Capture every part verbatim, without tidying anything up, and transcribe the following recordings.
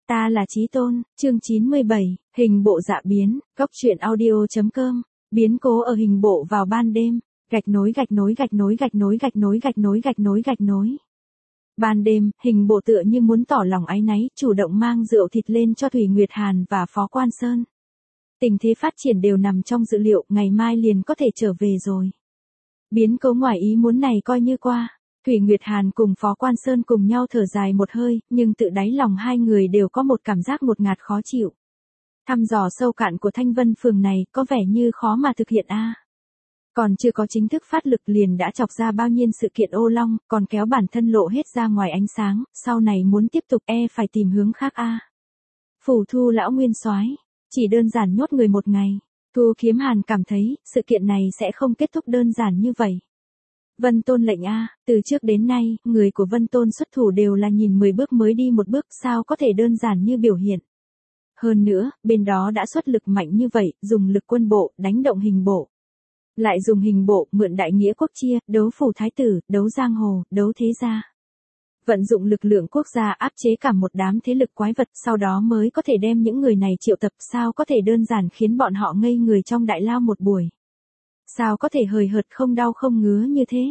Ta là Chí Tôn, chương chín mươi bảy, hình bộ dạ biến, góc truyện audio.com, biến cố ở hình bộ vào ban đêm, gạch nối gạch nối gạch nối gạch nối gạch nối gạch nối gạch nối gạch nối. Ban đêm, hình bộ tựa như muốn tỏ lòng áy náy, chủ động mang rượu thịt lên cho Thủy Nguyệt Hàn và Phó Quan Sơn. Tình thế phát triển đều nằm trong dự liệu, ngày mai liền có thể trở về rồi. Biến cố ngoài ý muốn này coi như qua. Thủy Nguyệt Hàn cùng Phó Quan Sơn cùng nhau thở dài một hơi, nhưng tự đáy lòng hai người đều có một cảm giác ngột ngạt khó chịu. Thăm dò sâu cạn của Thanh Vân Phường này có vẻ như khó mà thực hiện a. Còn chưa có chính thức phát lực liền đã chọc ra bao nhiêu sự kiện ô long, còn kéo bản thân lộ hết ra ngoài ánh sáng, sau này muốn tiếp tục e phải tìm hướng khác a. Phủ Thu lão nguyên soái, chỉ đơn giản nhốt người một ngày. Thu Kiếm Hàn cảm thấy, sự kiện này sẽ không kết thúc đơn giản như vậy. Vân Tôn lệnh a, từ trước đến nay, người của Vân Tôn xuất thủ đều là nhìn mười bước mới đi một bước, sao có thể đơn giản như biểu hiện. Hơn nữa, bên đó đã xuất lực mạnh như vậy, dùng lực quân bộ, đánh động hình bộ. Lại dùng hình bộ, mượn đại nghĩa quốc chia, đấu phủ thái tử, đấu giang hồ, đấu thế gia. Vận dụng lực lượng quốc gia áp chế cả một đám thế lực quái vật, sau đó mới có thể đem những người này triệu tập, sao có thể đơn giản khiến bọn họ ngây người trong đại lao một buổi. Sao có thể hời hợt không đau không ngứa như thế?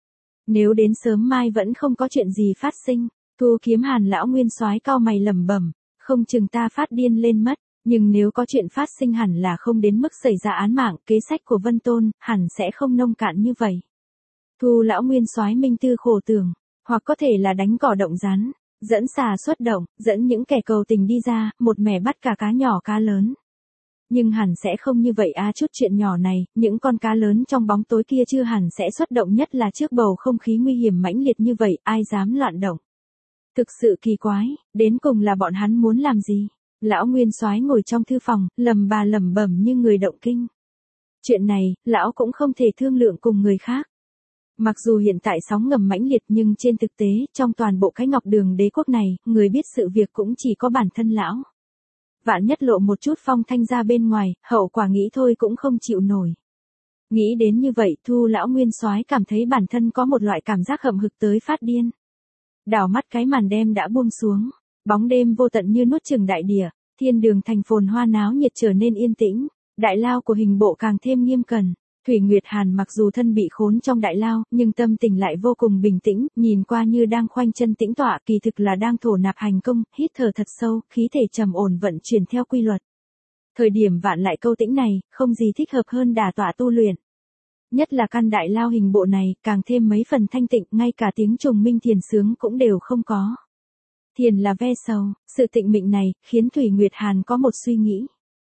Nếu đến sớm mai vẫn không có chuyện gì phát sinh, Thu Kiếm Hàn lão nguyên soái cau mày lẩm bẩm, không chừng ta phát điên lên mất, nhưng nếu có chuyện phát sinh hẳn là không đến mức xảy ra án mạng, kế sách của Vân Tôn hẳn sẽ không nông cạn như vậy. Thu lão nguyên soái minh tư khổ tưởng, hoặc có thể là đánh cỏ động rắn, dẫn xà xuất động, dẫn những kẻ cầu tình đi ra, một mẻ bắt cả cá nhỏ cá lớn. Nhưng hẳn sẽ không như vậy a, chút chuyện nhỏ này, những con cá lớn trong bóng tối kia chưa hẳn sẽ xuất động, nhất là trước bầu không khí nguy hiểm mãnh liệt như vậy, ai dám loạn động. Thực sự kỳ quái, đến cùng là bọn hắn muốn làm gì? Lão nguyên soái ngồi trong thư phòng, lầm bà lẩm bẩm như người động kinh. Chuyện này, lão cũng không thể thương lượng cùng người khác. Mặc dù hiện tại sóng ngầm mãnh liệt nhưng trên thực tế, trong toàn bộ cái Ngọc Đường đế quốc này, người biết sự việc cũng chỉ có bản thân lão. Vạn nhất lộ một chút phong thanh ra bên ngoài, hậu quả nghĩ thôi cũng không chịu nổi. Nghĩ đến như vậy, Thu lão nguyên soái cảm thấy bản thân có một loại cảm giác hậm hực tới phát điên. Đảo mắt cái màn đêm đã buông xuống, bóng đêm vô tận như nuốt chửng đại địa, thiên đường thành phồn hoa náo nhiệt trở nên yên tĩnh, đại lao của hình bộ càng thêm nghiêm cẩn. Thủy Nguyệt Hàn mặc dù thân bị khốn trong đại lao, nhưng tâm tình lại vô cùng bình tĩnh, nhìn qua như đang khoanh chân tĩnh tọa, kỳ thực là đang thổ nạp hành công, hít thở thật sâu, khí thể trầm ổn vận chuyển theo quy luật. Thời điểm vạn lại câu tĩnh này, không gì thích hợp hơn đả tọa tu luyện. Nhất là căn đại lao hình bộ này, càng thêm mấy phần thanh tịnh, ngay cả tiếng trùng minh thiền sướng cũng đều không có. Thiền là ve sầu, sự tịnh mịnh này, khiến Thủy Nguyệt Hàn có một suy nghĩ.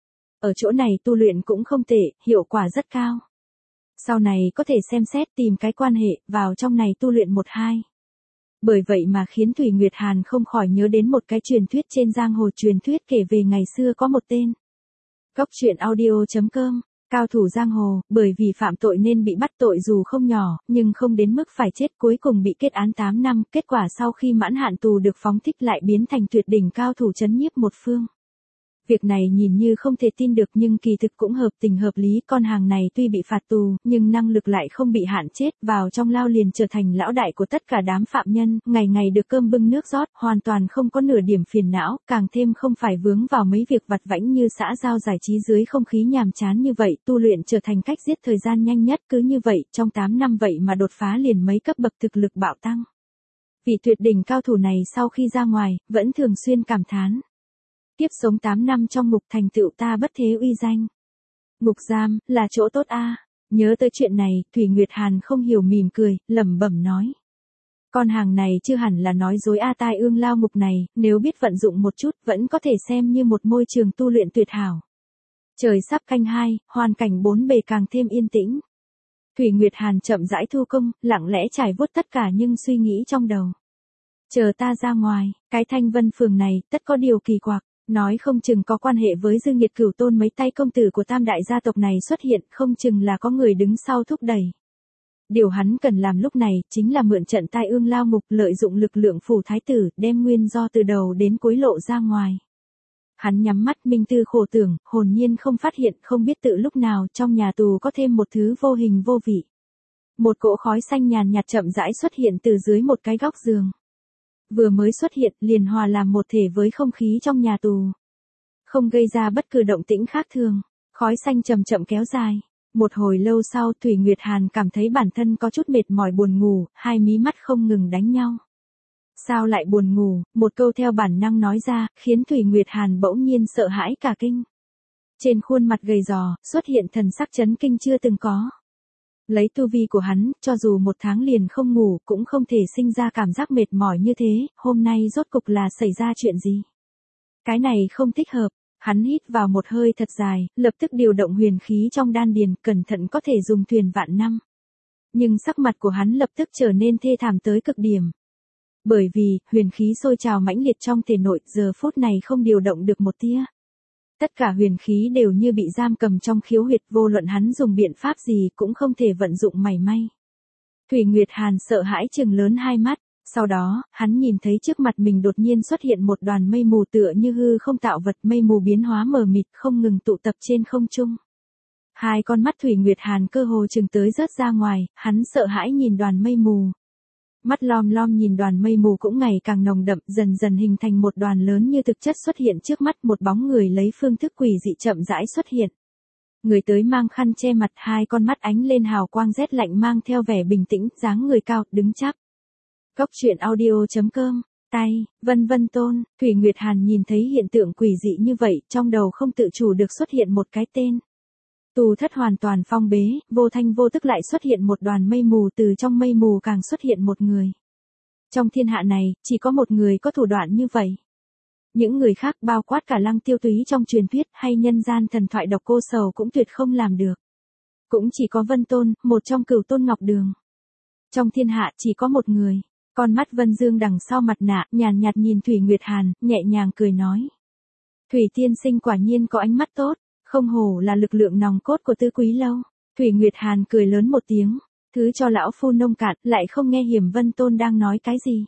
Ở chỗ này tu luyện cũng không tệ, hiệu quả rất cao. Sau này có thể xem xét tìm cái quan hệ, vào trong này tu luyện một hai. Bởi vậy mà khiến Thủy Nguyệt Hàn không khỏi nhớ đến một cái truyền thuyết trên giang hồ, truyền thuyết kể về ngày xưa có một tên. Góc truyện audio.com, cao thủ giang hồ, bởi vì phạm tội nên bị bắt tội dù không nhỏ, nhưng không đến mức phải chết, cuối cùng bị kết án tám năm, kết quả sau khi mãn hạn tù được phóng thích lại biến thành tuyệt đỉnh cao thủ trấn nhiếp một phương. Việc này nhìn như không thể tin được nhưng kỳ thực cũng hợp tình hợp lý, con hàng này tuy bị phạt tù, nhưng năng lực lại không bị hạn chết, vào trong lao liền trở thành lão đại của tất cả đám phạm nhân, ngày ngày được cơm bưng nước rót, hoàn toàn không có nửa điểm phiền não, càng thêm không phải vướng vào mấy việc vặt vãnh như xã giao giải trí dưới không khí nhàm chán như vậy, tu luyện trở thành cách giết thời gian nhanh nhất, cứ như vậy, trong tám năm vậy mà đột phá liền mấy cấp bậc thực lực bạo tăng. Vị tuyệt đỉnh cao thủ này sau khi ra ngoài, vẫn thường xuyên cảm thán. Tiếp sống tám năm trong ngục thành tựu ta bất thế uy danh. Ngục giam, là chỗ tốt a. Nhớ tới chuyện này, Thủy Nguyệt Hàn không hiểu mỉm cười, lẩm bẩm nói. Con hàng này chưa hẳn là nói dối a, tai ương lao ngục này, nếu biết vận dụng một chút, vẫn có thể xem như một môi trường tu luyện tuyệt hảo. Trời sắp canh hai, hoàn cảnh bốn bề càng thêm yên tĩnh. Thủy Nguyệt Hàn chậm rãi thu công, lặng lẽ trải vuốt tất cả những suy nghĩ trong đầu. Chờ ta ra ngoài, cái Thanh Vân Phường này, tất có điều kỳ quặc. Nói không chừng có quan hệ với Dương Nhiệt Cửu Tôn, mấy tay công tử của tam đại gia tộc này xuất hiện, không chừng là có người đứng sau thúc đẩy. Điều hắn cần làm lúc này, chính là mượn trận tai ương lao ngục, lợi dụng lực lượng phủ thái tử, đem nguyên do từ đầu đến cuối lộ ra ngoài. Hắn nhắm mắt minh tư khổ tưởng, hồn nhiên không phát hiện, không biết tự lúc nào trong nhà tù có thêm một thứ vô hình vô vị. Một cỗ khói xanh nhàn nhạt chậm rãi xuất hiện từ dưới một cái góc giường. vừa mới xuất hiện liền hòa làm một thể với không khí trong nhà tù. Không gây ra bất cứ động tĩnh khác thường, khói xanh chậm chậm kéo dài. Một hồi lâu sau Thủy Nguyệt Hàn cảm thấy bản thân có chút mệt mỏi buồn ngủ, hai mí mắt không ngừng đánh nhau. Sao lại buồn ngủ, một câu theo bản năng nói ra, khiến Thủy Nguyệt Hàn bỗng nhiên sợ hãi cả kinh. Trên khuôn mặt gầy gò, xuất hiện thần sắc chấn kinh chưa từng có. Lấy tu vi của hắn, cho dù một tháng liền không ngủ, cũng không thể sinh ra cảm giác mệt mỏi như thế, hôm nay rốt cục là xảy ra chuyện gì? Cái này không thích hợp, hắn hít vào một hơi thật dài, lập tức điều động huyền khí trong đan điền, cẩn thận có thể dùng thuyền vạn năm. Nhưng sắc mặt của hắn lập tức trở nên thê thảm tới cực điểm. Bởi vì, huyền khí sôi trào mãnh liệt trong thể nội, giờ phút này không điều động được một tia. Tất cả huyền khí đều như bị giam cầm trong khiếu huyệt, vô luận hắn dùng biện pháp gì cũng không thể vận dụng mảy may. Thủy Nguyệt Hàn sợ hãi trừng lớn hai mắt, sau đó, hắn nhìn thấy trước mặt mình đột nhiên xuất hiện một đoàn mây mù tựa như hư không tạo vật, mây mù biến hóa mờ mịt không ngừng tụ tập trên không trung. Hai con mắt Thủy Nguyệt Hàn cơ hồ chừng tới rớt ra ngoài, hắn sợ hãi nhìn đoàn mây mù. Mắt lom lom nhìn đoàn mây mù cũng ngày càng nồng đậm, dần dần hình thành một đoàn lớn như thực chất xuất hiện trước mắt, một bóng người lấy phương thức quỷ dị chậm rãi xuất hiện. Người tới mang khăn che mặt, hai con mắt ánh lên hào quang rét lạnh mang theo vẻ bình tĩnh, dáng người cao, đứng chắp. Cốc truyện audio chấm com, tay, Vân Vân Tôn, Thủy Nguyệt Hàn nhìn thấy hiện tượng quỷ dị như vậy, trong đầu không tự chủ được xuất hiện một cái tên. Tù thất hoàn toàn phong bế, vô thanh vô tức lại xuất hiện một đoàn mây mù, từ trong mây mù càng xuất hiện một người. Trong thiên hạ này, chỉ có một người có thủ đoạn như vậy. Những người khác bao quát cả Lăng Tiêu Túy trong truyền thuyết hay nhân gian thần thoại Độc Cô Sầu cũng tuyệt không làm được. Cũng chỉ có Vân Tôn, một trong cửu tôn Ngọc Đường. Trong thiên hạ chỉ có một người. Con mắt Vân Dương đằng sau mặt nạ, nhàn nhạt nhìn Thủy Nguyệt Hàn, nhẹ nhàng cười nói. Thủy tiên sinh quả nhiên có ánh mắt tốt, không hổ là lực lượng nòng cốt của Tư Quý Lâu. Thủy Nguyệt Hàn cười lớn một tiếng, thứ cho lão phu nông cạn, lại không nghe Hiểm Vân Tôn đang nói cái gì.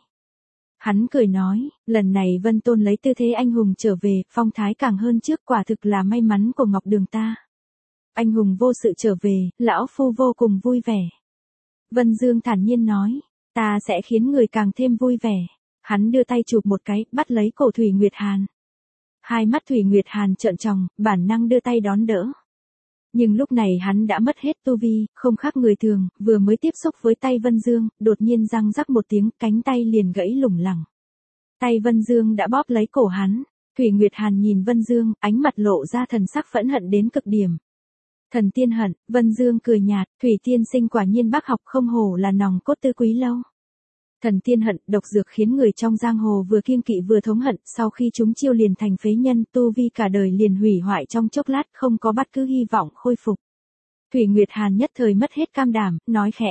Hắn cười nói, lần này Vân Tôn lấy tư thế anh hùng trở về, phong thái càng hơn trước, quả thực là may mắn của Ngọc Đường ta. Anh hùng vô sự trở về, lão phu vô cùng vui vẻ. Vân Dương thản nhiên nói, ta sẽ khiến người càng thêm vui vẻ. Hắn đưa tay chụp một cái, bắt lấy cổ Thủy Nguyệt Hàn. Hai mắt Thủy Nguyệt Hàn trợn tròng, bản năng đưa tay đón đỡ. Nhưng lúc này hắn đã mất hết tu vi, không khác người thường, vừa mới tiếp xúc với tay Vân Dương, đột nhiên răng rắc một tiếng, cánh tay liền gãy lủng lẳng. Tay Vân Dương đã bóp lấy cổ hắn. Thủy Nguyệt Hàn nhìn Vân Dương, ánh mặt lộ ra thần sắc phẫn hận đến cực điểm. Thần tiên hận, Vân Dương cười nhạt, Thủy tiên sinh quả nhiên bác học không hổ là nòng cốt Tư Quý Lâu. Thần tiên hận, độc dược khiến người trong giang hồ vừa kiêng kỵ vừa thống hận, sau khi chúng chiêu liền thành phế nhân, tu vi cả đời liền hủy hoại trong chốc lát, không có bất cứ hy vọng khôi phục. Thủy Nguyệt Hàn nhất thời mất hết cam đảm, nói khẽ.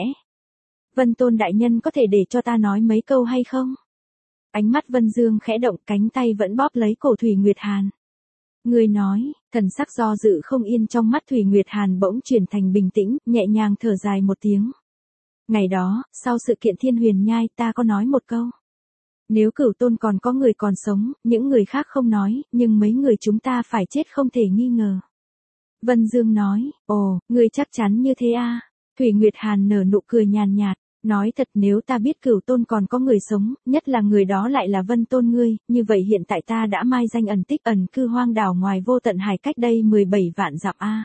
Vân Tôn đại nhân có thể để cho ta nói mấy câu hay không? Ánh mắt Vân Dương khẽ động, cánh tay vẫn bóp lấy cổ Thủy Nguyệt Hàn. Người nói, thần sắc do dự không yên trong mắt Thủy Nguyệt Hàn bỗng chuyển thành bình tĩnh, nhẹ nhàng thở dài một tiếng. Ngày đó, sau sự kiện Thiên Huyền Nhai ta có nói một câu. Nếu Cửu Tôn còn có người còn sống, những người khác không nói, nhưng mấy người chúng ta phải chết không thể nghi ngờ. Vân Dương nói, ồ, ngươi chắc chắn như thế à? Thủy Nguyệt Hàn nở nụ cười nhàn nhạt, nói thật nếu ta biết Cửu Tôn còn có người sống, nhất là người đó lại là Vân Tôn ngươi, như vậy hiện tại ta đã mai danh ẩn tích ẩn cư hoang đảo ngoài vô tận hải cách đây mười bảy vạn dặm a.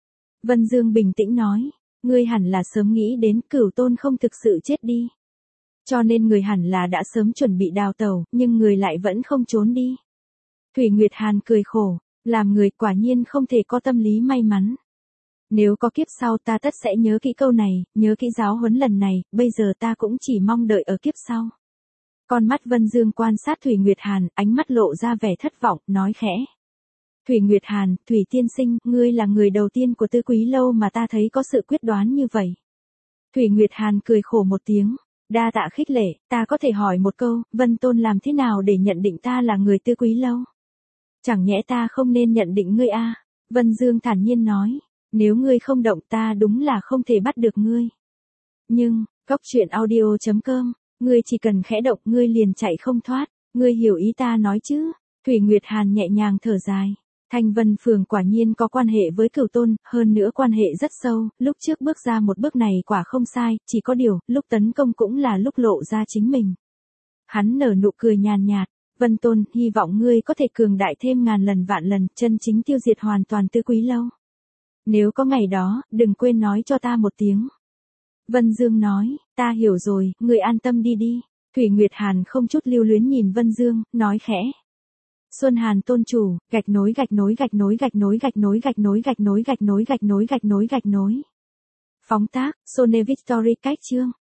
Vân Dương bình tĩnh nói. Ngươi hẳn là sớm nghĩ đến Cửu Tôn không thực sự chết đi. Cho nên người hẳn là đã sớm chuẩn bị đào tẩu, nhưng người lại vẫn không trốn đi. Thủy Nguyệt Hàn cười khổ, làm người quả nhiên không thể có tâm lý may mắn. Nếu có kiếp sau ta tất sẽ nhớ kỹ câu này, nhớ kỹ giáo huấn lần này, bây giờ ta cũng chỉ mong đợi ở kiếp sau. Con mắt Vân Dương quan sát Thủy Nguyệt Hàn, ánh mắt lộ ra vẻ thất vọng, nói khẽ. Thủy Nguyệt Hàn, Thủy tiên sinh, ngươi là người đầu tiên của Tư Quý Lâu mà ta thấy có sự quyết đoán như vậy. Thủy Nguyệt Hàn cười khổ một tiếng, đa tạ khích lệ, ta có thể hỏi một câu, Vân Tôn làm thế nào để nhận định ta là người Tư Quý Lâu? Chẳng nhẽ ta không nên nhận định ngươi a? Vân Dương thản nhiên nói, nếu ngươi không động ta đúng là không thể bắt được ngươi. Nhưng, cốc truyện audio chấm com, ngươi chỉ cần khẽ động ngươi liền chạy không thoát, ngươi hiểu ý ta nói chứ? Thủy Nguyệt Hàn nhẹ nhàng thở dài. Thanh Vân Phường quả nhiên có quan hệ với Cửu Tôn, hơn nữa quan hệ rất sâu, lúc trước bước ra một bước này quả không sai, chỉ có điều, lúc tấn công cũng là lúc lộ ra chính mình. Hắn nở nụ cười nhàn nhạt, Vân Tôn, hy vọng ngươi có thể cường đại thêm ngàn lần vạn lần, chân chính tiêu diệt hoàn toàn Tứ Quý Lâu. Nếu có ngày đó, đừng quên nói cho ta một tiếng. Vân Dương nói, ta hiểu rồi, ngươi an tâm đi đi. Thủy Nguyệt Hàn không chút lưu luyến nhìn Vân Dương, nói khẽ. Xuân Hàn tôn chủ, gạch nối gạch nối gạch nối gạch nối gạch nối gạch nối gạch nối gạch nối gạch nối gạch nối gạch nối. Phóng tác, Sone Victory cách chương.